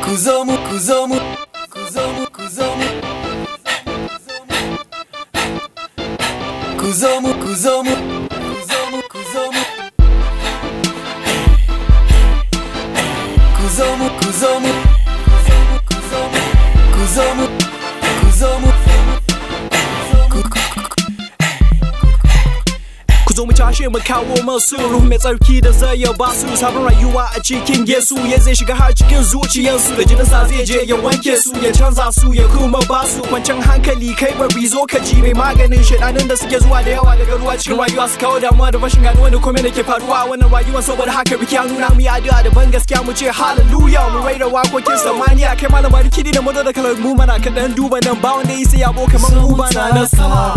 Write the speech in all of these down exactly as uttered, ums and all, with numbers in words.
Kuzomu, kuzomu, kuzomu, kuzomu, kuzomu, kuzomu, kuzomu, kuzomu, kuzomu, kuzomu, kuzomu, kuzomu, kuzomu. Ku zo mu tashi mu kawo masu ruhu mai tsarki da zai ya ba su sabon rayuwa a cikin Yesu ya zai shiga har cikin zuciyarsu da jininsa zai je ya wanke su ya canza su ya kuma ba su kwanciyar hankali kai bari zo ka ji mai maganin shaɗanin da suke zuwa da yawa daga ruwa cikin rayuwa su kawo damuwa da rashin ganuwa da komai da ke faruwa a wannan rayuwa saboda haka biki an nuna mu yi addu'a da ban gaskiya mu ce hallelujah mu raira wakokin samaniya kai malam bari kidi da mu da kalar mu mana kaɗan duba nan ba wanda yi sai yabo kamar mu ba na nasara.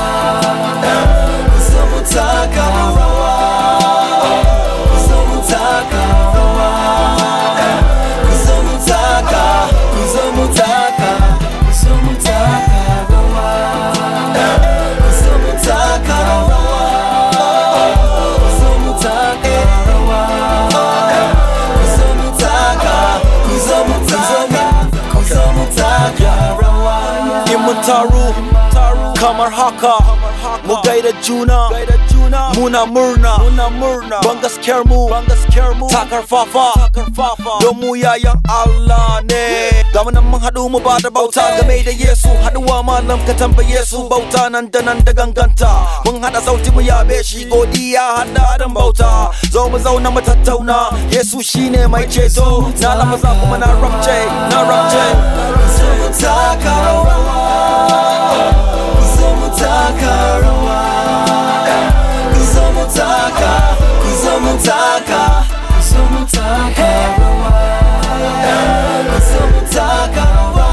Taka rawa, kuzomu taka rawa, kuzomu taka, kuzomu taka, kuzomu taka rawa, kuzomu taka rawa, kuzomu taka rawa, kuzomu taka, kuzomu taka, kuzomu taka rawa. Mun taru kamar haka mu gaida juna muna murna ban gaskiyar mu ta karfafa don mu yayan Allah ne ga mu nan mun haɗu mu ba da bauta game da Yesu haɗuwa malam ka tambaye su bauta nan da nan da ganganta mun haɗa sauti mu yabe shi godiya hada dan bauta zo mu zauna mu tattauna Yesu shine mai ceto na lamaza kuma na rabce na rabce kuzomu taka rawa kuzomu taka rawa kuzomu taka kuzomu taka kuzomu taka rawa kuzomu taka rawa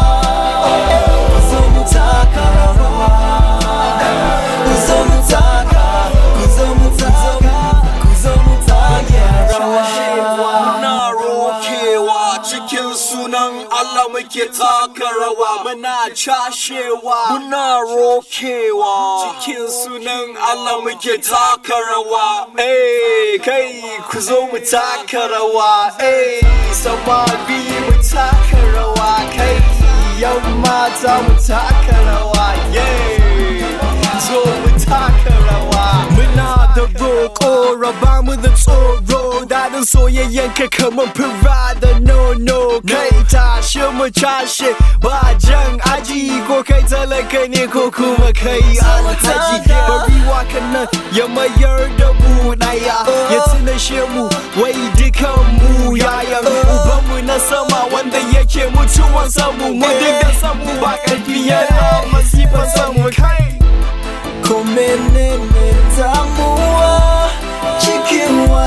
kuzomu taka rawa kuzomu taka kuzomu taka kuzomu taka rawa muna rokewa cikin sunan Allah muke taka rawa muna cashewa muna rokewa cikin sunan Allah muke taka rawa eh kai ku zo mu taka rawa eh Samari mu taka rawa kai yan mata mu taka rawa yeah zo mu taka rawa muna da roƙo raba mu da tsoro daɗin soyayyen ka kamar fura da nono kai tashi mu cashe ba jan aji ko kai talaka ne ko kuma kai alhaji bari wakan nan ya mayar da mu ɗaya ya tunashe mu wai dukan mu yayan ubanmu na sama wanda yake mutuwan samu mu duk da samu ba ƙarfi yana masifan samu kai ko menene damuwa cikin